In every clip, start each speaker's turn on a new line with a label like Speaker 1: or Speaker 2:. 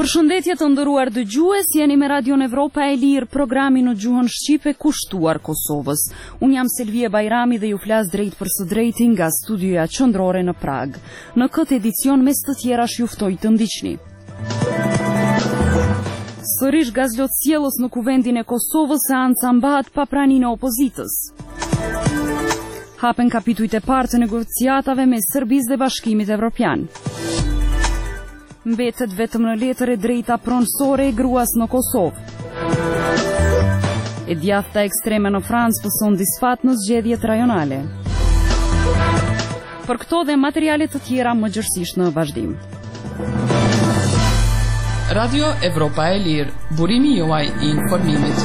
Speaker 1: Përshëndetje të nderuar dëgjues, jeni me Radion Evropa e Lirë, programi në gjuhën shqipe kushtuar Kosovës. Unë jam Selvie Bajrami dhe ju flas drejt për së drejti nga studioja qendrore në Prag. Në këtë edicion mes të tjerash ju ftoj të ndiqni. Sërish gazlotësjellës në kuvendin e Kosovës, seanca mbahet pa praninë e opozitës. Hapen kapitujt e parë të negociatave mes Serbisë dhe Bashkimit Evropian. Mbetet vetëm në letër e drejta pronësore e gruas në Kosovë. E djathta ekstreme në Francë pëson disfat në zgjedhjet rajonale. Për këto dhe materiale të tjera më gjërësisht në vazhdim.
Speaker 2: Radio Evropa e Lirë, burimi juaj I informimit.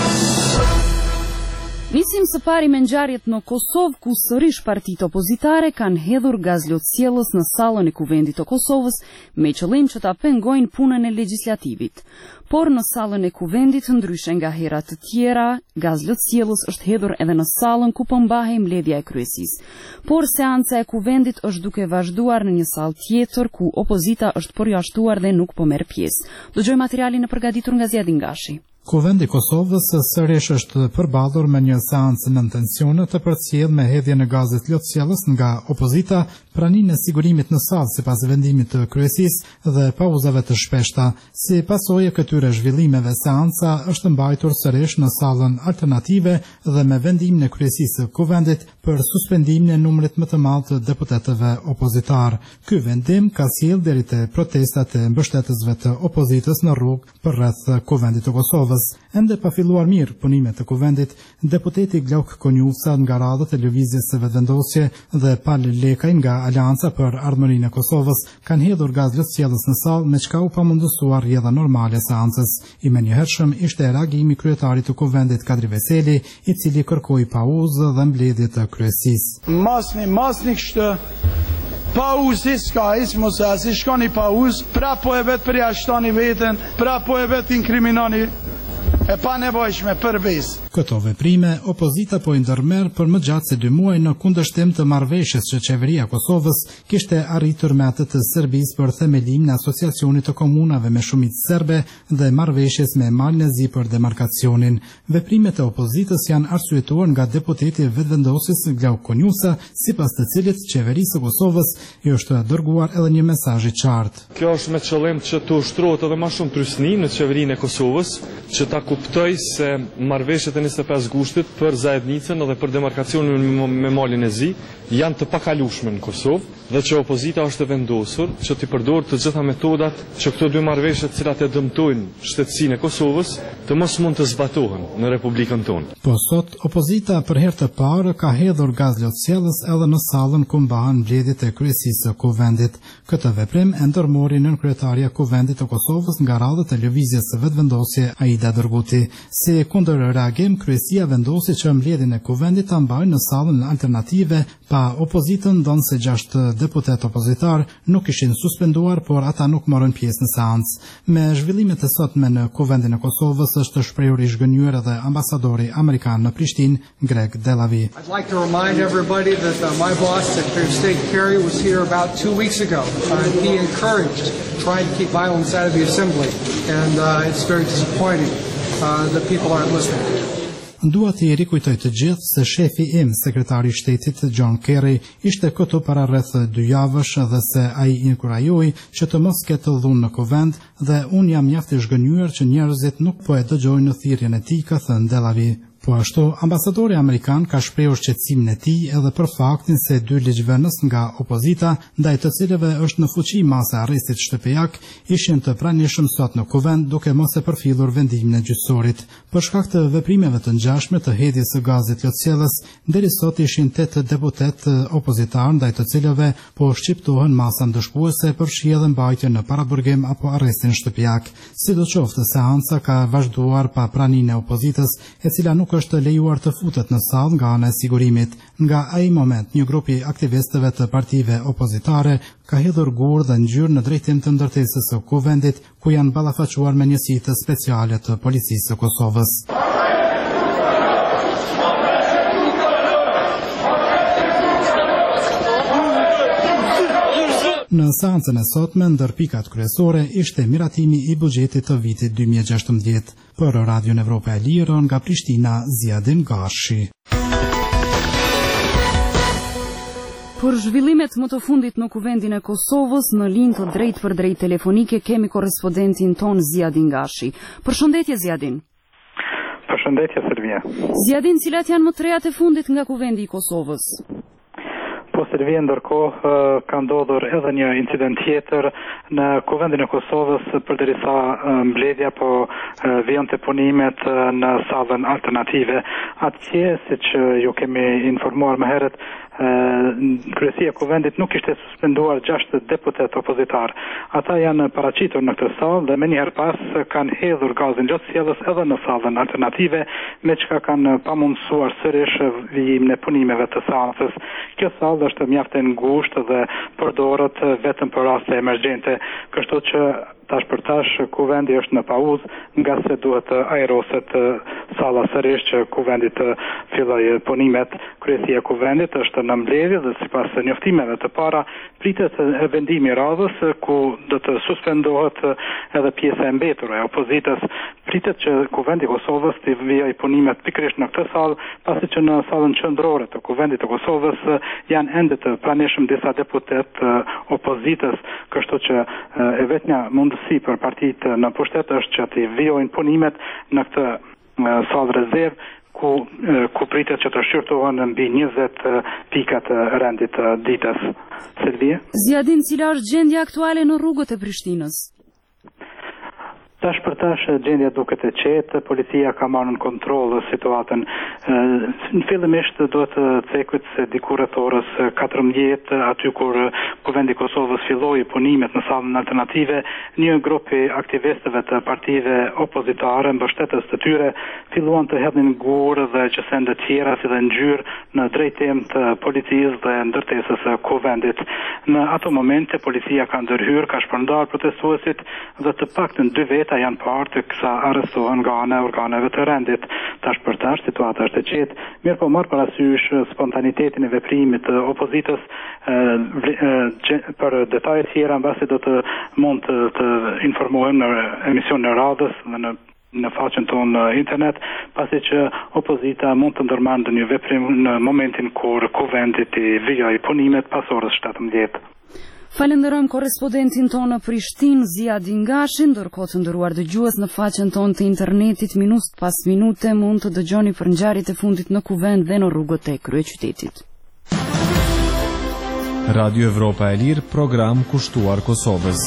Speaker 1: Nisim së pari me ngjarjet në Kosovë, ku sërish partitë opozitare kanë hedhur gazlotësjellës në sallën e kuvendit të Kosovës me qëllim që ta pengojnë punën e legjislativit. Por në sallën e kuvendit, ndryshe nga herat të tjera, gazlotësjellës është hedhur edhe në sallën ku po mbahej mbledhja e kryesisë. Por seanca e kuvendit është duke vazhduar në një sallë tjetër ku opozita është përjashtuar dhe nuk po merr pjesë. Dëgjoj materialin e përgatitur nga Zjadin Gashi.
Speaker 3: Kuvendi I Kosovës sërish është përballur me një seancë nën tensione të përcjellë me hedhjen e gazit lotësjellës nga opozita, praninë e sigurimit në sallë sipas vendimit të kryesisë dhe pauzave të shpeshta. Si pasojë këtyre zhvillimeve, seanca është mbajtur sërish në sallën alternative dhe me vendimin e kryesisë së kuvendit për suspendimin e numrit më të madh të deputetëve opozitar. Ky vendim ka sjellë deri te protestat e mbështetësve të opozitës në rrugë përreth kuvendit të Kosovës. Ende pa filluar mirë punimet të kuvendit, deputeti Glauk Konjufsa nga radhët e lëvizjes së vetëvendosje dhe Pal Lekaj nga Aleanca për Ardhmërinë e Kosovës kanë hedhur gazlotësjellës në sallë, me çka u pamundësuar rrjedha normale e seancës. I menjëhershëm ishte reagimi i kryetarit të kuvendit Kadri Veseli, I cili kërkoi pauzë dhe mbledhje të kryesisë.
Speaker 4: Masni kështu pauzë s'ka, mos asi shkoni pauzë, prapo e vetë përjashtoni veten, prapo e vetë inkriminoni e pa nevojshme përbes.
Speaker 3: Këto veprime, opozita po I ndërmerr për më gjatë se 2 muaj në kundërshtim të marrëveshjes që qeveria e Kosovës kishte arritur me atë të Serbisë për themelimin e asociacionit të komunave me shumicë serbe dhe marrëveshjes me Malnezi për demarkacionin. Veprimet e opozitës janë arsyetuar nga deputeti vetëvendosës Glauk Konjufsa, sipas të cilit qeverisë së Kosovës I është dërguar edhe një mesazh I qartë.
Speaker 5: Kjo është me qëllim që të ushtrohet edhe më shumë trysni në qeverinë e Kosovës, që ta kuptoj se marrëveshjet e 25 gushtit për zajednicën edhe për demarkacionin me malin e zi janë të pakalueshme në Kosovë dhe që opozita është e vendosur që t'i përdorë të gjitha metodat që këto 2 marrëveshje të cilat e dëmtojnë shtetësinë e Kosovës të mos mund të zbatohen në Republikën tonë.
Speaker 3: Po sot opozita për herë të parë ka hedhur gazlotësjellës edhe në sallën ku mbahen mbledhjet e kryesisë së kuvendit. Këtë veprim e ndërmori nënkryetaria e kuvendit të Kosovës nga radhët e lëvizjes së vetëvendosje Aida Dërguti. Si kundër reagim, kryesia vendosi që mbledhjen e kuvendit ta mbajnë në sallën alternative, pa opozitën ndonë se 6 deputet opozitar nuk ishin suspenduar, por ata nuk morën pjesë në seancë. Me zhvillimet e sotme në kuvendin e Kosovës është shprehur I zhgënjur edhe ambasadori amerikan në Prishtinë, Greg Delavi.
Speaker 6: I'd like to remind everybody that my boss, Secretary of State Kerry, was here about 2 weeks ago. He encouraged trying to keep violence out of the assembly, and it's very disappointing that people aren't listening.
Speaker 3: Dua t'i rikujtoj të gjithë se shefi im, sekretari I shtetit John Kerry, ishte këtu para rreth 2 javësh dhe se ai inkurajoi që të mos ketë dhunë në kuvend dhe unë jam mjaft I zhgënjur që njerëzit nuk po e dëgjojnë në thirrjen e tij, ka thënë Delavi. Po ashtu, ambasadori amerikan ka shprehur shqetësimin e tij edhe për faktin se 2 ligjvënës nga opozita, ndaj të cilëve është në fuqi masa arrestit shtëpiak, ishin të pranishëm sot në kuvend duke mos e përfillur vendimin e gjyqësorit. Për shkak të veprimeve të ngjashme të hedhjes së gazit lotësjellës, deri sot ishin 8 deputet opozitar ndaj të cilëve po shqiptohen masa ndëshkuese për fshi edhe mbajtje në paraburgim apo arrestin shtëpiak. Sidoqoftë, seanca ka vazhduar pa praninë e opozitës, e cila nuk është lejuar të futet në sallë nga ana e sigurimit. Nga ai moment, një grup I aktivistëve të partive opozitare ka hedhur gur dhe ngjyrë në drejtim të ndërtesës së kuvendit, ku janë ballafaquar me njësitë speciale të policisë së Kosovës. Në seancën e sotme, ndër pikat kryesore ishte miratimi i buxhetit të vitit 2016. Për Radion Evropa e Lirë nga Prishtina, Ziadin Gashi.
Speaker 1: Për zhvillimet më të fundit në kuvendin e Kosovës, në linjë të drejt për drejt telefonike, kemi korrespondentin ton Ziadin Gashi. Përshëndetje, Ziadin.
Speaker 7: Përshëndetje, Selvia.
Speaker 1: Ziadin, cilat janë më të rejat e fundit nga kuvendi i Kosovës?
Speaker 7: Po, Selvia, ndërkohë ka ndodhur edhe një incident tjetër në kuvendin e Kosovës përderisa mbledhja po vjonte punimet në sallën alternative. Atje, siç ju kemi informuar më herët, kryesia e kuvendit nuk ishte suspenduar 6 deputet opozitar. Ata janë paraqitur në këtë sallë dhe më njëherë pas kanë hedhur gazin gjatësjellës edhe në sallën alternative, me çka kanë pamundsuar sërish vijimin e punimeve të seancës. Kjo sallë është mjaft e ngushtë dhe përdoret vetëm për raste emergjente, kështu që tash për tash kuvendi është në pauzë, nga se duhet të ajroset salla sërish që kuvendi të fillojë punimet. Kryesia e kuvendit është në mbledhje dhe sipas njoftimeve të para pritet vendimi i radhës ku do të suspendohet edhe pjesa e mbetur e opozitës. Pritet që kuvendi i Kosovës të vijojë punimet pikërisht në këtë sallë, pasi që në sallën qendrore të kuvendit të Kosovës janë ende të pranishëm disa deputet opozitës, kështu që e vetmja mundësi për partitë në pushtet është që të vijojnë punimet në këtë sallë rezervë, ku pritet që të shqyrtohen mbi 20 pika të rendit të ditës. Selvia?
Speaker 1: Ziadin, cila është gjendja aktuale në rrugët e Prishtinës?
Speaker 7: Tash për tash gjendja duket e qetë, policia ka marrë në kontroll situatën. Fillimisht duhet të cekut se diku rreth orës 14, aty kur kuvendi i Kosovës filloi punimet në sallën alternative, një grup i aktivistëve të partive opozitare, mbështetës të tyre, filluan të hedhin gurë dhe qësende tjera si dhe ngjyrë në drejtim të policisë dhe ndërtesës së kuvendit. Në ato momente policia ka ndërhyrë, ka shpërndar protestuesit dhe të paktën 2 veta janë parë të kësa arrestohen nga ana e organeve të rendit. Tash për tash situata është e qetë, mirë po marr parasysh spontanitetin e veprimit të opozitës. Për detaje tjera mbasi do të mund të informohen në emision në radhës dhe në faqen tonë në internet, pasi që opozita mund të ndërmarrë një veprim në momentin kur kuvendit i vijojë punimet pas orës 17.
Speaker 1: Falenderojmë korrespondentin tonë në Prishtinë, Ziadin Gashi. Ndërkohë të nderuar dëgjues, në faqen tonë të internetit minutë pas minute mund të dëgjoni për ngjarjet e fundit në kuvend dhe në rrugët e kryeqytetit.
Speaker 8: Radio Evropa e Lirë, program kushtuar Kosovës.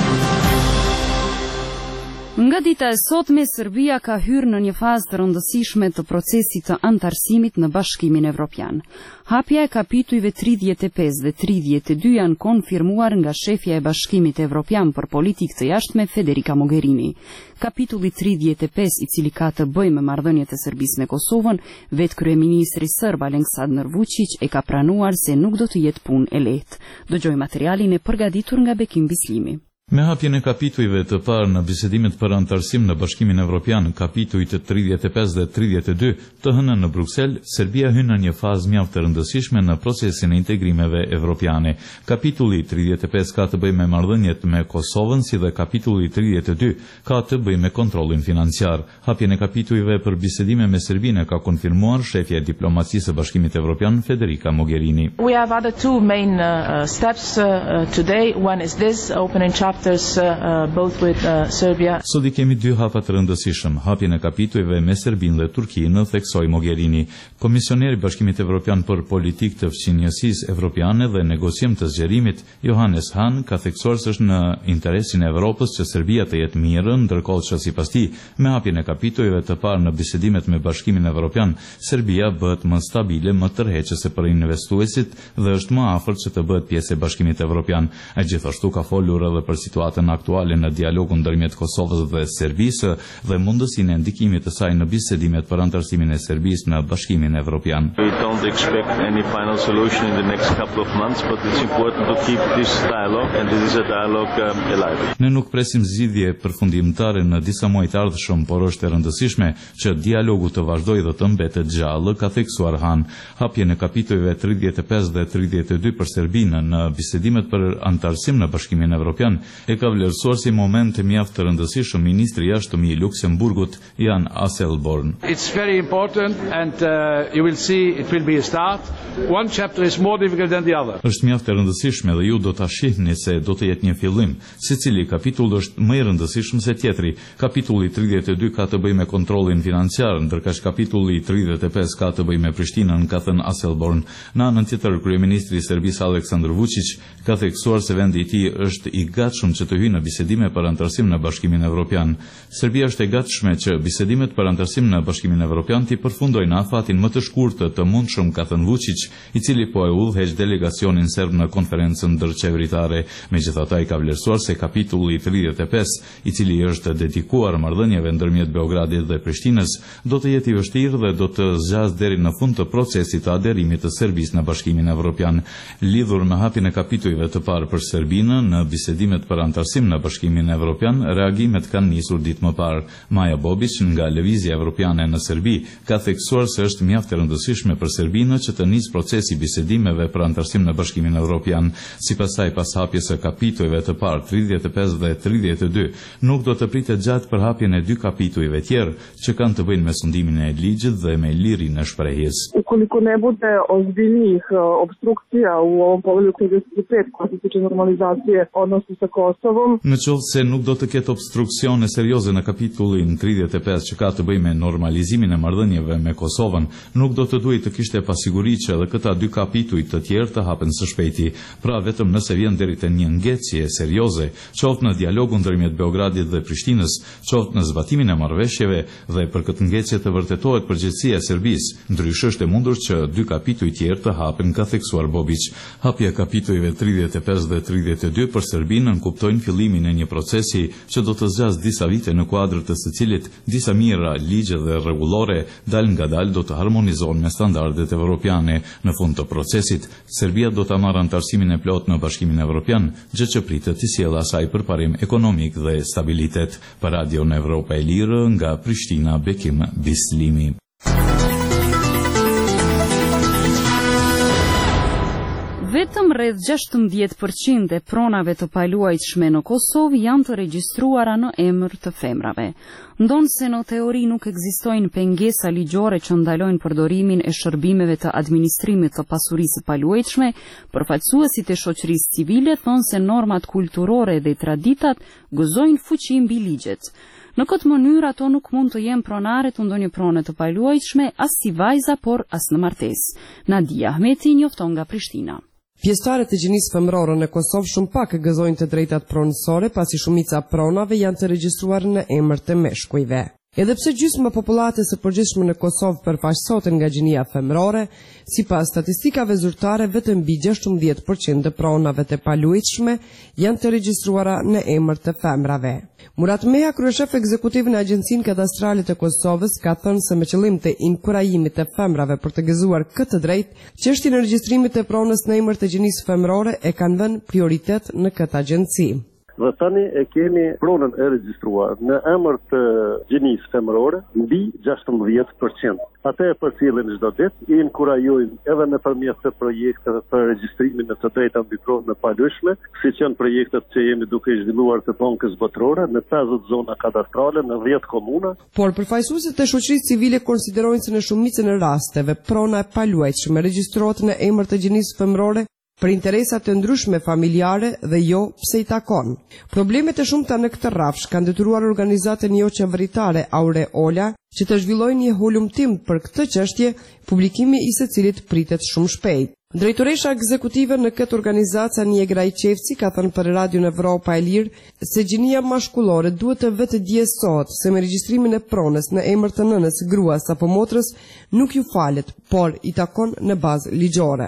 Speaker 1: Nga dita e sotme, Serbia ka hyrë në një fazë të rëndësishme të procesit të antarësimit në Bashkimin Evropian. Hapja e kapitujve 35 dhe 32 janë konfirmuar nga shefja e Bashkimit Evropian për politikë të jashtme Federica Mogherini. Kapitulli 35, i cili ka të bëjë me marrëdhëniet e Serbisë me Kosovën, vetë kryeministri serb Aleksandar Vučić e ka pranuar se nuk do të jetë punë e lehtë. Dëgjoj materialin e përgatitur nga Bekim Bislimi.
Speaker 9: Me hapjen e kapitujve të parë në bisedimet për antarësim në Bashkimin Evropian, kapitujt 35 dhe 32 të hënën në Bruksel, Serbia hyn në një fazë mjaft të rëndësishme në procesin e integrimeve evropiane. Kapitulli 35 ka të bëjë me marrëdhëniet me Kosovën, si dhe kapitulli 32 ka të bëjë me kontrollin financiar. Hapjen e kapitujve për bisedime me Serbinë ka konfirmuar shefja e diplomacisë së Bashkimit Evropian Federica Mogherini.
Speaker 10: We have other two main steps today. One is this opening chapter both with Serbia.
Speaker 9: Sot i kemi 2 hapa të rëndësishëm, hapjen e kapitujve me Serbinë dhe Turqinë, theksoi Mogherini. Komisioneri i Bashkimit Evropian për politikë të fqinjësisë evropiane dhe negociim të zgjerimit, Johannes Hahn, ka theksuar se është në interesin e Evropës që Serbia të jetë mirë, ndërkohë që sipas tij, me hapjen e kapitujve të parë në bisedimet me Bashkimin Evropian, Serbia bëhet më stabile, më tërheqëse për investuesit dhe është më afër që të bëhet pjesë e Bashkimit Evropian. Ai gjithashtu ka folur edhe për situatën aktuale në dialogun ndërmjet Kosovës dhe Serbisë dhe mundësinë e ndikimit të saj në bisedimet për anëtarësimin e Serbisë në Bashkimin Evropian.
Speaker 11: We don't expect any final solution in the next couple of months, but it's important to keep this dialogue, and this is a dialogue alive.
Speaker 9: Ne nuk presim zgjidhje përfundimtare në disa muaj të ardhshëm, por është e rëndësishme që dialogu të vazhdojë dhe të mbetet gjallë, ka theksuar Han. Hapje në kapitujve 35 dhe 32 për Serbinë në bisedimet për anëtarësim në Bashkimin Evropian e ka vlerësuar si moment mjaft të rëndësishëm ministri i jashtëm i Luksemburgut Jan Asselborn.
Speaker 12: It's very important and you will see it will be a start. One chapter is more difficult than the other.
Speaker 9: Është mjaft e rëndësishme dhe ju do ta shihni se do të jetë një fillim. Secili kapitull është më i rëndësishëm se tjetri. Kapitulli 32 ka të bëjë me kontrollin financiar, ndërkaq kapitulli 35 ka të bëjë me Prishtinën, ka thënë Asselborn. Në anën tjetër, kryeministri i Serbisë Aleksandar Vučić ka theksuar se vendi i tij është i gatshëm që të hyjë në bisedime për anëtarësim në Bashkimin Evropian. Serbia është e gatshme që bisedimet për anëtarësim në Bashkimin Evropian t'i përfundojnë afatin më të shkurtë të mundshëm, ka thënë Vučić, i cili po e udhëheq delegacionin serb në konferencën ndërqeveritare. Megjithatë, ai ka vlerësuar se kapitulli 35, i cili është dedikuar marrëdhënieve ndërmjet Beogradit dhe Prishtinës, do të jetë i vështirë dhe do të zgjasë deri në fund të procesit të aderimit të Serbisë në Bashkimin Evropian. Lidhur me hapjen e kapitujve të parë për Serbinë në bisedimet për anëtarësim në Bashkimin Evropian, reagimet kanë nisur ditë më parë. Maja Bobić nga Lëvizja Evropiane në Serbi ka theksuar se është mjaft e rëndësishme për Serbinë që të nisë procesi bisedimeve për anëtarësim në Bashkimin Evropian. Sipas saj, pas hapjes së kapitujve të parë 35 dhe 32, nuk do të pritet gjatë për hapjen e dy kapitujve tjerë që kanë të bëjnë me sundimin e ligjit dhe me lirinë e shprehjes.
Speaker 13: Ukoliko ne bude ozbiljnih obstrukcija u ovom poglavlju 35 koja se tiče normalizacije odnosa sa Kosovom.
Speaker 9: Në qoftë se nuk do të ketë obstruksione serioze në kapitullin 35 që ka të bëjë me normalizimin e marrëdhënieve me Kosovën, nuk do të duhet të kishte pasiguri që edhe këta dy kapituj të tjerë të hapen së shpejti. Pra vetëm nëse vjen deri te një ngecje serioze, qoftë në dialogun ndërmjet Beogradit dhe Prishtinës, qoftë në zbatimin e marrëveshjeve dhe për këtë ngecje të vërtetohet përgjegjësia e Serbisë, ndryshe është e mundur që dy kapituj tjerë të hapen, ka theksuar Bobić. Hapja e kapitujve 35 dhe 32 për Serbinën kuptojnë fillimin e një procesi që do të zgjasë disa vite në kuadër të së cilit disa mijëra ligje dhe rregullore dal ngadalë do të harmonizohen me standardet evropiane. Në fund të procesit, Serbia do të marrë anëtarësimin e plot në Bashkimin Evropian, gjë që pritet të sjellë asaj përparim ekonomik dhe stabilitet. Për Radio në Evropa e Lirë, nga Prishtina, Bekim Bislimi.
Speaker 1: Vetëm rreth 16% e pronave të paluajtshme në Kosovë janë të regjistruara në emër të femrave. Ndonse në teori nuk ekzistojnë pengesa ligjore që ndalojnë përdorimin e shërbimeve të administrimit të pasurisë paluajtshme, përfaqësuesit e shoqërisë civile thonë se normat kulturore dhe traditat gëzojnë fuqi mbi ligjet. Në këtë mënyrë ato nuk mund të jenë pronare të ndonjë prone të paluajtshme as si vajza, por as në martesë. Nadia Ahmeti njofton nga Prishtina.
Speaker 14: Pjesëtarët e gjinisë femërore në Kosovë shumë pak gëzojnë të drejtat pronësore, pasi shumica pronave janë të regjistruar në emër të meshkujve. Edhe pse gjysma e popullatës së përgjithshme në Kosovë përfaqësohet nga gjinia femërore, sipas statistikave zyrtare vetëm mbi 16% e pronave të paluajtshme janë të regjistruara në emër të femrave. Murat Meja, kryeshef ekzekutiv në Agjencinë Kadastrale të Kosovës, ka thënë se me qëllim të inkurajimit të femrave për të gëzuar këtë drejt, çështjen e regjistrimit të pronës në emër të gjinisë femërore e kanë vënë prioritet në këtë agjenci.
Speaker 15: Dhe tani e kemi pronën e regjistruar në emër të gjinisë femërore mbi 16%. Ata e përcjellin çdo ditë, i inkurajojmë edhe nëpërmjet të projekteve për regjistrimin e të drejtave mbi pronën e paluajtshme, siç janë projektet që jemi duke i zhvilluar të bankës botërore në 50 zona kadastrale në 10 komuna.
Speaker 14: Por përfaqësuesit e shoqërisë civile konsiderojnë se në shumicën e rasteve prona e paluajtshme regjistrohet në emër të gjinisë femërore për interesat të ndryshme familjare dhe jo pse i takon. Problemet e shumta në këtë rrafsh kanë detyruar organizatën jo qeveritare Aureola që të zhvillojnë një hulumtim për këtë çështje, publikimi i së cilit pritet shumë shpejt. Drejtoresha ekzekutive në këtë organizatë Anie Grajçevci ka thënë për Radio Evropa e Lirë se gjinia mashkullore duhet të vetë djesohet se me regjistrimin e pronës në emër të nënës, gruas apo motrës nuk ju falet, por i takon në bazë ligjore.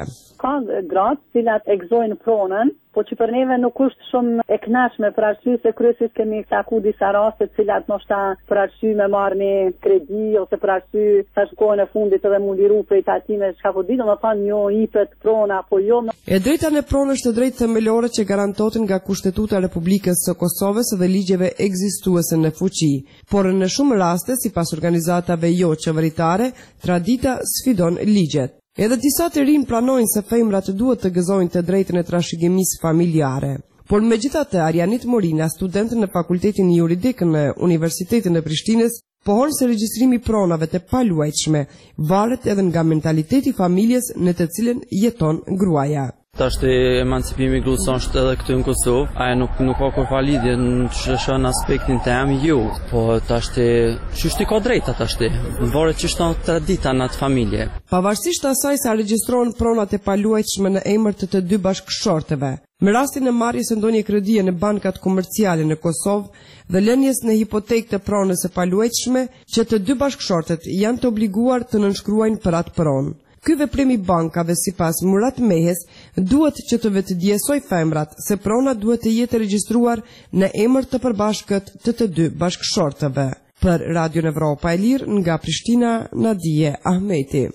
Speaker 16: ka gratë cilat e gëzojnë pronën, po që për neve nuk është shumë e kënaqshme për arsye se kryesisht kemi taku disa raste të cilat ndoshta për arsye me marrë një kredi ose për arsye sa kohën e fundit edhe mund liru prej tatime çka po di, domethënë jo hipet prona apo jo.
Speaker 14: E drejta në pronë është drejtë themelore që garantohet nga Kushtetuta e Republikës së Kosovës dhe ligjeve ekzistuese në fuqi, por në shumë raste, sipas organizatave jo qeveritare, tradita sfidon ligjet. Edhe disa të rinj pranojnë se femrat duhet të gëzojnë të drejtën e trashëgimisë familjare. Por megjithatë, Arianit Morina, student në Fakultetin Juridik në Universitetin e Prishtinës, pohon se regjistrimi i pronave të paluajtshme varet edhe nga mentaliteti i familjes në të cilën jeton gruaja.
Speaker 17: Tashti emancipimi i gruas është edhe këtu në Kosovë, ajo nuk ka kur falidhje në aspektin tem, jo, po tashti çështi ka drejta tashti, varet çështë tradita në atë familje.
Speaker 14: Pavarësisht asaj sa regjistrohen pronat e paluajtshme në emër të dy bashkëshorteve, në rastin e marrjes së ndonjë kredie në bankat komerciale në Kosovë dhe lënies në hipotekë të pronës së paluajtshme, që të dy bashkëshortet janë të obliguar të nënshkruajnë për atë pronë. Ky veprim i bankave sipas Murat Mehes duhet që të vetëdjesoj femrat se prona duhet të jetë regjistruar në emër të përbashkët të dy bashkëshortëve. Për Radio Evropa e Lirë nga Prishtina, Nadije Ahmeti.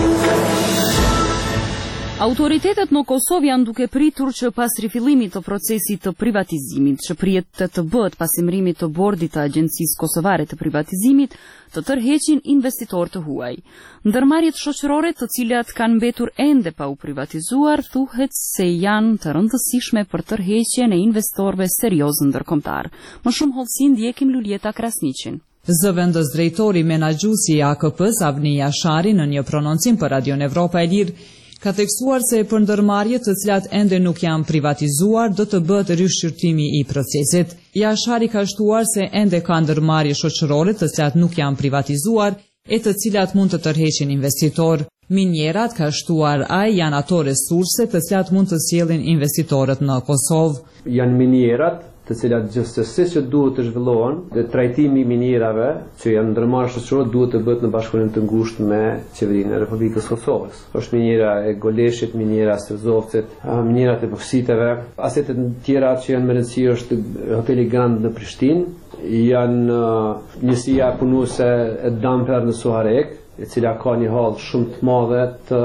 Speaker 1: Autoritetet në Kosovë janë duke pritur që pas rifillimit të procesit të privatizimit, që pritet të bëhet pas emërimit të bordit të Agjencisë Kosovare të Privatizimit, të tërheqin investitor të huaj. Ndërmarrjet shoqërore të cilat kanë mbetur ende pa u privatizuar, thuhet se janë të rëndësishme për tërheqjen e investorëve serioz ndërkombëtar. Më shumë hollësi ndjekim Luljeta Krasniqin.
Speaker 18: Zëvendës drejtori menaxhuesi i AKP-s Avni Jashari në një prononcim për Radio Evropa e Lirë ka theksuar se për ndërmarrjet të cilat ende nuk janë privatizuar do të bëhet rishqyrtimi i procesit. Jashari ka shtuar se ende ka ndërmarrje shoqërore të cilat nuk janë privatizuar e të cilat mund të tërheqin investitor. Minierat, ka shtuar ai, janë ato resurse të cilat mund të sjellin investitorët në Kosovë.
Speaker 19: Janë minierat të cilat gjithsesi që duhet të zhvillohen, dhe trajtimi i minierave që janë ndërmarrë shoqëror duhet të bëhet në bashkëpunim të ngushtë me qeverinë e Republikës Kosovës. Është miniera e Goleshit, miniera e Strezovcit, minierat e boksit,eve, asetet tjera që janë me rëndësi është hoteli Grand në Prishtinë, janë njësia punuese e Damper në Suharek, e cila ka një hallë shumë të madhe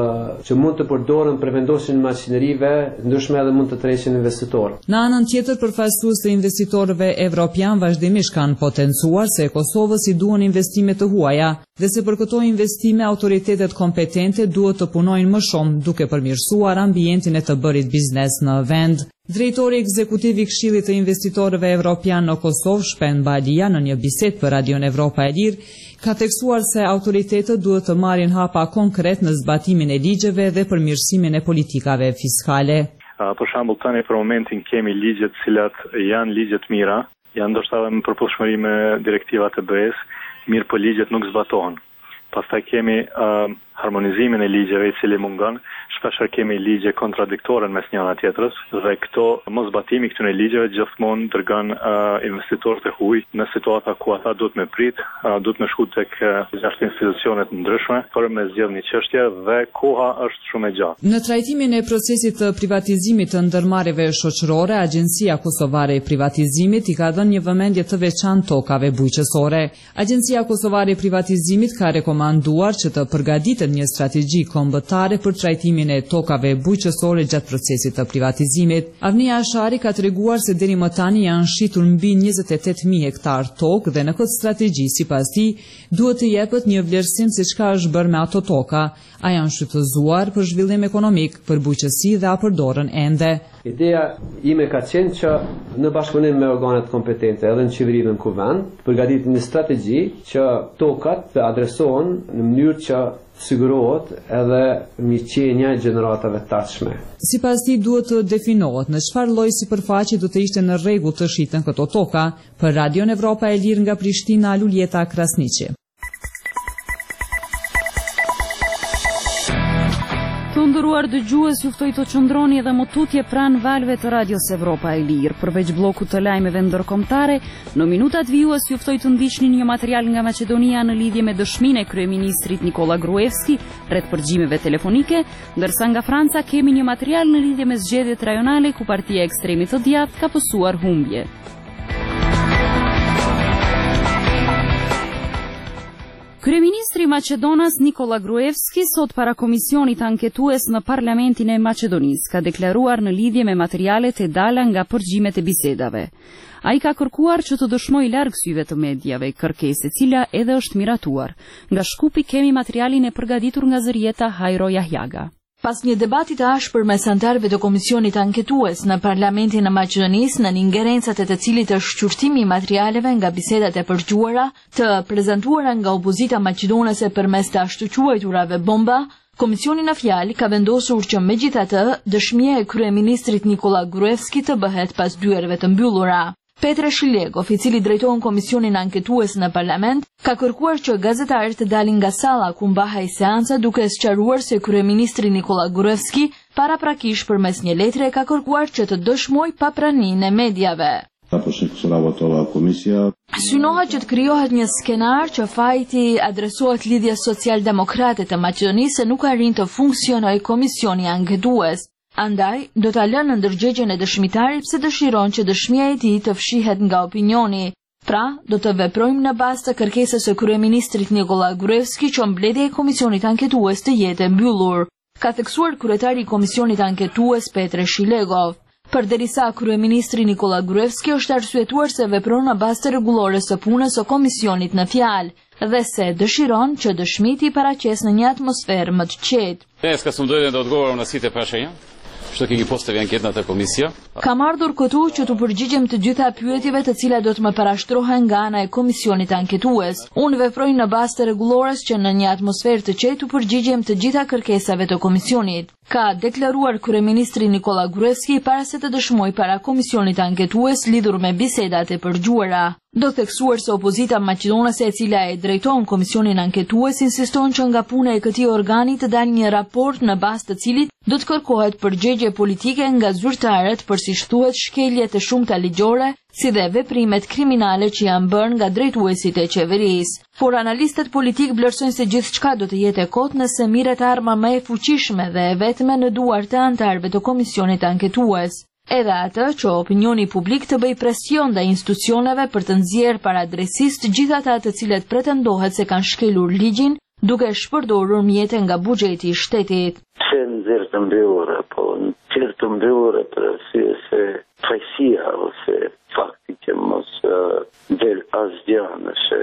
Speaker 19: që mund të përdoren për vendosjen e makinerive, ndryshme edhe mund të tërheqin investitorë.
Speaker 18: Në anën tjetër, përfaqësues të investitorëve evropian vazhdimisht kanë potencuar se Kosovës i duhen investime të huaja dhe se për këto investime autoritetet kompetente duhet të punojnë më shumë duke përmirësuar ambientin e të bërit biznes në vend. Drejtori ekzekutiv i Këshillit të Investitorëve Evropian në Kosovë, Shpen Balia, në një bisedë për Radio Evropa e Lirë, ka theksuar se autoritetet duhet të marrin hapa konkret në zbatimin e ligjeve dhe përmirësimin e politikave fiskale.
Speaker 20: Për shembull, tani për momentin kemi ligje të cilat janë ligje të mira, janë ndoshta edhe në përputhshmëri me direktivat e BE-s, mirë po ligjet nuk zbatohen. Pastaj kemi harmonizimin e ligjeve i cili mungon, shpeshherë kemi ligje kontradiktore mes njëra tjetrës dhe këto mosbatimi këtyre ligjeve gjithmonë dërgon investitorë të huaj në situata ku ata duhet me prit, duhet me shku tek jashtë institucione të ndryshme për me zgjedhë një çështje dhe koha është shumë e gjatë.
Speaker 18: Në trajtimin e procesit të privatizimit të ndërmarrjeve shoqërore, Agjencia Kosovare e Privatizimit i ka dhënë një vëmendje të veçantë tokave bujqësore. Agjencia Kosovare e Privatizimit ka rekomanduar që të përgatitet një strategji kombëtare për trajtimin e tokave bujqësore gjatë procesit të privatizimit. Avni Jashari ka treguar se deri më tani janë shitur mbi 28.000 hektar tokë dhe në këtë strategji, sipas tij, duhet të jepet një vlerësim se çka është bërë me ato toka. A janë shfrytëzuar për zhvillim ekonomik, për bujqësi dhe a përdorën ende.
Speaker 19: Ideja ime ka qenë që në bashkëpunim me organet kompetente edhe në qeverinë në kuvend, përgatitet një strategji që tokat të adresohen në mënyrë që sigurohet edhe mirëqenia e gjeneratave të ardhshme.
Speaker 18: Sipas tij duhet të definohet në çfarë lloj sipërfaqe do të ishte në rregull të shiten këto toka. Për Radio Evropa e Lirë nga Prishtina, Luljeta Krasniqi.
Speaker 1: Të nderuar dëgjues, juftoj të qëndroni edhe më tutje pranë valve të Radios Evropa e Lirë. Përveç bllokut të lajmeve ndërkombëtare, në minutat vijues juftoj të ndiqni një material nga Maqedonia në lidhje me dëshminë e kryeministrit Nikola Gruevski rreth përgjimeve telefonike, ndërsa nga Franca kemi një material në lidhje me zgjedhjet rajonale ku partia e ekstremit të djathtë ka pësuar humbje. Kryeministri Maqedonas Nikola Gruevski sot para komisionit anketues në Parlamentin e Maqedonisë ka deklaruar në lidhje me materialet e dala nga përgjimet e bisedave. Ai ka kërkuar që të dëshmojë larg syve të mediave, kërkesë e cila edhe është miratuar. Nga Shkupi kemi materialin e përgatitur nga Zërieta Hajro Jahjaga.
Speaker 21: Pas një debati të ashpër mes anëtarëve të komisionit anketues në Parlamentin e Maqedonisë, në ingerencat e të cilit është shqyrtimi i materialeve nga bisedat e përgjuara, të prezantuara nga opozita maqedonase përmes të ashtu quajturave bomba, komisioni në fjalë ka vendosur që megjithatë dëshmia e kryeministrit Nikola Gruevski të bëhet pas dyerve të mbyllura. Petre Shilegov, i cili drejton komisionin anketues në parlament, ka kërkuar që gazetarët të dalin nga salla ku mbahej seanca duke sqaruar se kryeministri Nikola Gruevski paraprakish përmes një letre ka kërkuar që të dëshmojë papraninë e mediave. Synohet që të krijohet një skenar që fajti adresohet lidhjes social-demokrate të Maqedonisë se nuk arrin të funksionojë komisioni anketues. Andaj, do ta lënë në ndërgjegjen e dëshmitarit pse dëshiron që dëshmia e tij të fshihet nga opinioni. Pra, do të veprojmë në bazë të kërkesës së kryeministrit Nikola Gruevski që mbledhja e komisionit anketues të jetë e mbyllur, ka theksuar kryetari i komisionit anketues Petre Shilegov. Përderisa kryeministri Nikola Gruevski është arsyetuar se vepron në bazë të rregullore së punës së komisionit në fjalë dhe se dëshiron që dëshmiti paraqes në një atmosferë më të qetë.
Speaker 22: Dneska sam dovoljen da odgovaram na sva prašanja što kemi postavi anketната komisija.
Speaker 21: Kam ardhur këtu që të përgjigjem të gjitha pyetjeve të cilat do të më parashtrohen nga ana e komisionit anketues. Unë veproj në bazë të rregullores që në një atmosferë të qetë të përgjigjem të gjitha kërkesave të komisionit. Ka deklaruar kryeministri Nikola Gruevski para se të dëshmojë para komisionit anketues lidhur me bisedat e përgjuara. Do theksuar se opozita maqedonase e cila e drejton komisionin anketues insiston që nga puna e këtij organi të dalë një raport në bazë të cilit do të kërkohet përgjigje politike nga zyrtarët për si thuhet shkelje të shumta ligjore, si dhe veprimet kriminale që janë bërë nga drejtuesit e qeverisë. Por analistët politik vlerësojnë se gjithçka do të jetë e kotë nëse mirret arma më e fuqishme dhe e vetme në duart të anëtarëve të komisionit anketues. Edhe atë që opinioni publik të bëj presion ndaj institucioneve për të nxjerrë para drejtësisë të gjithë ata të cilët pretendohet se kanë shkelur ligjin, duke shpërdorur mjete nga buxheti i shtetit.
Speaker 23: Pse nxjerr të mbyllura, po nxjerr të mbyllura për arsye se fajësia ose fakti që mos del asgjë nëse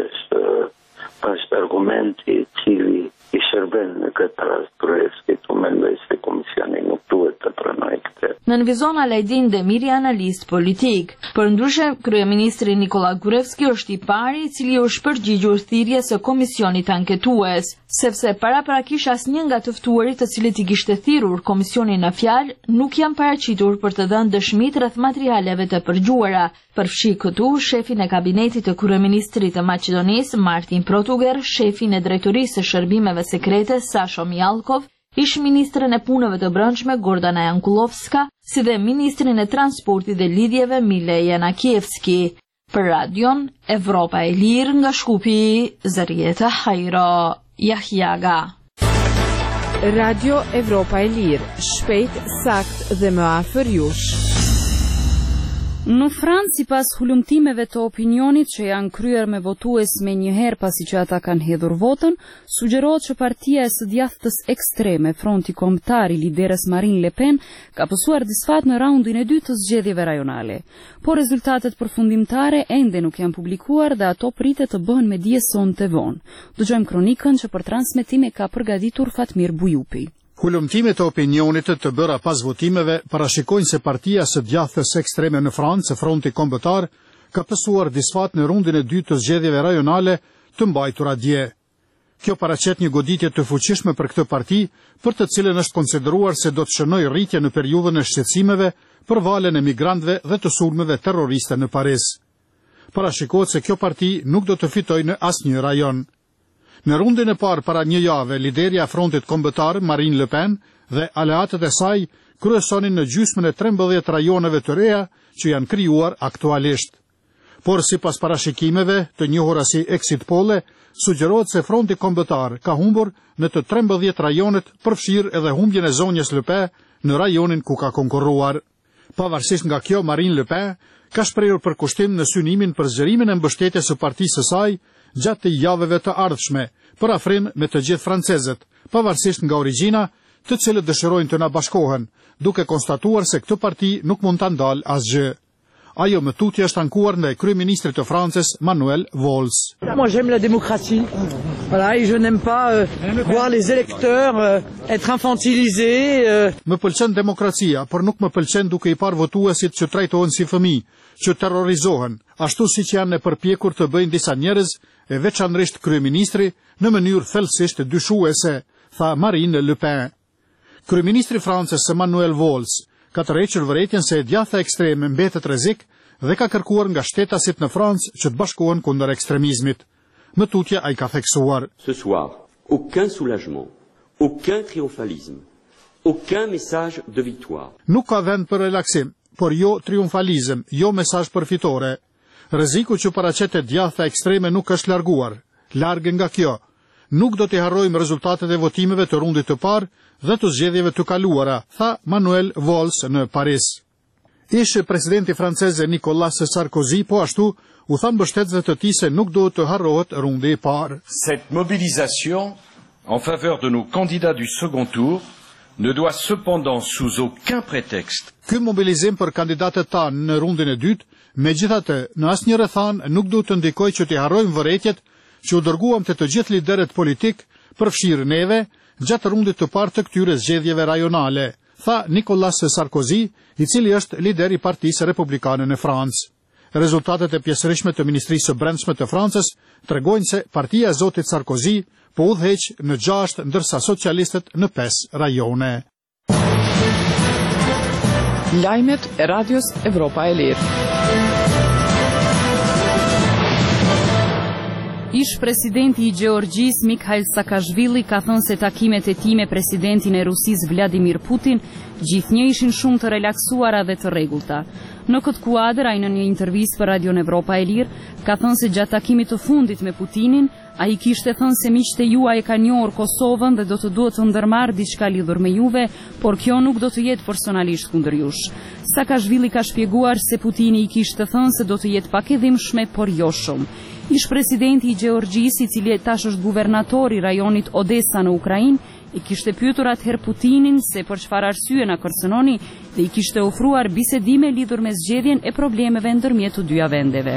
Speaker 23: është argumenti i cili i shërben në këtë rast Gruevski, të mendoj se komisioni nuk duhet të pranojë këtë.
Speaker 21: Nënvizon Alajdin Demiri, analist politik. Përndryshe, kryeministri Nikola Gruevski është i pari i cili është përgjigjur thirrjes së komisionit anketues, sepse paraprakish asnjë nga të ftuarit të cilët i kishte thirrur komisionin në fjalë nuk janë paraqitur për të dhënë dëshmitë rreth materialeve të përgjuara. Përfshi këtu shefin e kabinetit të kryeministrit të Maqedonisë Martin Protuger, shefin e drejtorisë së shërbimeve sekrete Sasho Mjalkov, ish-ministren e punëve të brendshme Gordana Jankulovska, si dhe ministrin e transportit dhe lidhjeve Mile Janakievski. Për radion Evropa e Lirë nga Shkupi, Zërieta Hajro Jahjaga.
Speaker 24: Radio Evropa e Lirë, shpejt, sakt dhe më afër jush.
Speaker 1: Në Francë, sipas hulumtimeve të opinionit që janë kryer me votues me njëherë pasi që ata kanë hedhur votën, sugjerohet që partia e së djathtës ekstreme, Fronti Kombëtar i lideres Marine Le Pen, ka pësuar disfat në raundin e dytë të zgjedhjeve rajonale. Por rezultatet përfundimtare ende nuk janë publikuar dhe ato pritet të bëhen me dije sonte vonë. Dëgjojmë kronikën që për transmetim e ka përgatitur Fatmir Bujupi.
Speaker 25: Hulumtimet e opinionit të bëra pas votimeve parashikojnë se partia së djathtës ekstreme në Francë, Fronti Kombëtar, ka pësuar disfat në rundin e dytë të zgjedhjeve rajonale të mbajtura dje. Kjo paraqet një goditje të fuqishme për këtë parti, për të cilën është konsideruar se do të shënojë rritje në periudhën e shqetësimeve për valën e migrantëve dhe të sulmeve terroriste në Paris. Parashikohet se kjo parti nuk do të fitojë në asnjë rajon. Në rundin e parë para një jave, liderja e Frontit Kombëtar, Marine Le Pen, dhe aleatët e saj kryesonin në gjysmën e 13 rajoneve të reja që janë krijuar aktualisht. Por sipas parashikimeve të njohura si exit poll, sugjerohet se Fronti Kombëtar ka humbur në të 13 rajonet, përfshirë edhe humbjen e zonjës Le Pen në rajonin ku ka konkurruar. Pavarësisht nga kjo, Marine Le Pen ka shprehur përkushtim në synimin për zgjerimin e mbështetjes së partisë së saj gjatë të javëve të ardhshme, për afrim me të gjithë francezët, pavarësisht nga origjina, të cilët dëshirojnë të na bashkohen, duke konstatuar se këtë parti nuk mund ta ndalë asgjë. Ajo më tutje është ankuar ndaj kryeministrit të Francës, Manuel Valls.
Speaker 2: Moi j'aime la démocratie. Voilà, et je n'aime pas voir les électeurs être infantilisés.
Speaker 25: Më pëlqen demokracia, por nuk më pëlqen duke I parë votuesit që trajtohen si fëmijë, që terrorizohen, ashtu siç janë e përpjekur të bëjnë disa njerëz, e veçanërisht kryeministri, në mënyrë thellësisht dyshuese, tha Marine Le Pen. Kryeministri I Francës, Manuel Valls, ka tërhequr vërejtjen se e djatha ekstreme mbetet rrezik dhe ka kërkuar nga shtetasit në Francë që të bashkohen kundër ekstremizmit. Më tutje ai ka theksuar:
Speaker 3: Ce soir, aucun soulagement, aucun triomphalisme, aucun message de victoire.
Speaker 25: Nuk ka vend për relaksim, por jo triumfalizëm, jo mesazh përfitore. Rreziku që paraqet e djatha ekstreme nuk është larguar. Larg nga kjo, nuk do të harrojmë rezultatet e votimeve të rundit të parë dhe të zgjedhjeve të kaluara, tha Manuel Valls në Paris. Ish presidenti francez Nicolas Sarkozy po ashtu u tha mbështetësve të tij se nuk duhet të harrohet rundi I parë.
Speaker 4: Cette mobilisation en faveur de nos candidats du second tour ne doit cependant sous aucun prétexte.
Speaker 25: Ky mobilizim për kandidatët tanë në rundin e dytë, megjithatë, në asnjë rrethan nuk duhet të ndikojë që të harrojmë vërejtjet që u dërguam të gjithë liderët politik, përfshirë neve, gjatë rundit të parë të këtyre zgjedhjeve rajonale, tha Nicolas Sarkozy, I cili është lider I Partisë Republikane në Francë. Rezultatet e pjesërishtme të Ministrisë së Brendshme të Francës tregojnë se partia e zotit Sarkozy po udhëheq në 6, ndërsa socialistët në 5 rajone.
Speaker 24: Lajmet e Radios Evropa e Lirë.
Speaker 1: Ish presidenti I Gjeorgjisë Mikhail Saakashvili ka thënë se takimet e tij me presidentin e Rusisë Vladimir Putin gjithnjë ishin shumë të relaksuara dhe të rregullta. Në këtë kuadër, ai në një intervistë për Radion Evropa e Lirë ka thënë se gjatë takimit të fundit me Putinin, ai kishte thënë se miqtë e juaj e kanë njohur Kosovën dhe do të duhet të ndërmarrë diçka lidhur me juve, por kjo nuk do të jetë personalisht kundër jush. Saakashvili ka shpjeguar se Putini I kishte thënë se do të jetë pak e dhimbshme, por jo shumë. Ish presidenti I Gjeorgjisë, I cili tash është guvernator I rajonit Odessa në Ukrainë, I kishte pyetur atëherë Putinin se për çfarë arsye na kërcënoni dhe I kishte ofruar bisedime lidhur me zgjedhjen e problemeve ndërmjet të dyja vendeve.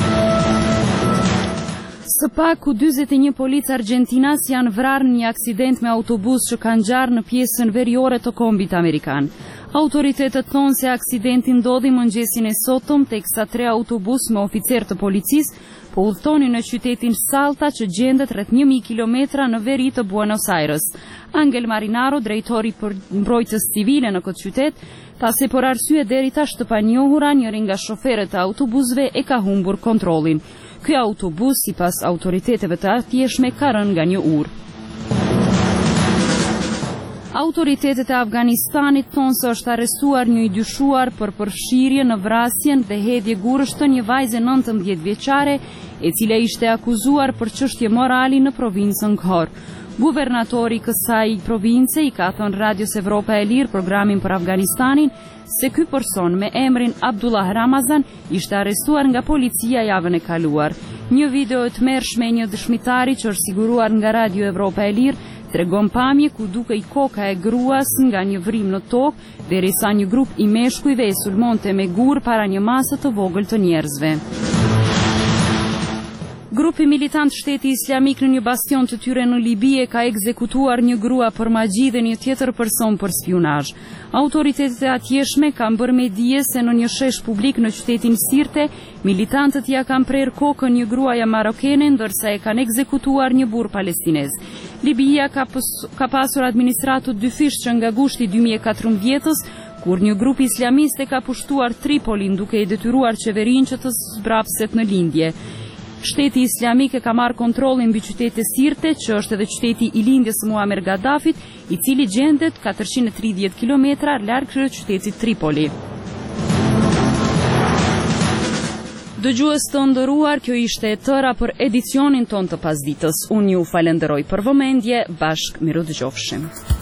Speaker 1: Së paku 41 polic argjentinas janë vrarë në një aksident me autobus që kanë ngjarë në pjesën veriore të kombit amerikan. Autoritetet thonë se aksidenti ndodhi mëngjesin e sotëm, teksa 3 autobus me oficer të policisë po udhtonin në qytetin Salta që gjendet rreth 1000 kilometra në veri të Buenos Aires. Angel Marinaro, drejtori për mbrojtjes civile në këtë qytet, tha se për arsye deri tash të panjohura, njëri nga shoferët e autobusëve e ka humbur kontrollin. Ky autobus, sipas autoriteteve të atjeshme, ka rënë nga një urë. Autoritetet e Afganistanit thonë se është arrestuar një I dyshuar për përfshirje në vrasjen dhe hedhje gurësh të një vajze 19 vjeçare, e cila ishte akuzuar për çështje morali në provincën Khor. Guvernatori I kësaj province I ka thënë Radios Evropa e Lirë programin për Afganistanin se ky person me emrin Abdullah Ramazan ishte arrestuar nga policia javën e kaluar. Një video e tmerrshme e një dëshmitari që është siguruar nga Radio Evropa e Lirë tregon pamje ku dukej koka e gruas nga një vrim në tokë, derisa një grup I meshkujve e sulmonte me gur para një mase të vogël të njerëzve. Grupi militant Shteti Islamik në një bastion të tyre në Libi e ka ekzekutuar një grua për magji dhe një tjetër person për spionazh. Autoritetet e atjeshme kanë bërë me dije se në një shesh publik në qytetin Sirte, militantët ja kanë prerë kokën një gruaja marokene, ndërsa e kanë ekzekutuar një burr palestinez. Libia ka pasur administratë dyfish që nga gushti 2014-s, kur një grup islamiste ka pushtuar Tripolin duke I detyruar qeverinë që të zbrapset në lindje. Shteti Islamik e ka marrë kontrollin mbi qytetin e Sirte, që është edhe qyteti i lindjes së Muammar Gaddafit, i cili gjendet 430 kilometra larg kryeqytetit Tripoli. Dëgjues të nderuar, kjo ishte e tëra për edicionin ton të pasdites. Unë ju falenderoj për vëmendje, bashkë miru dëgjofshim.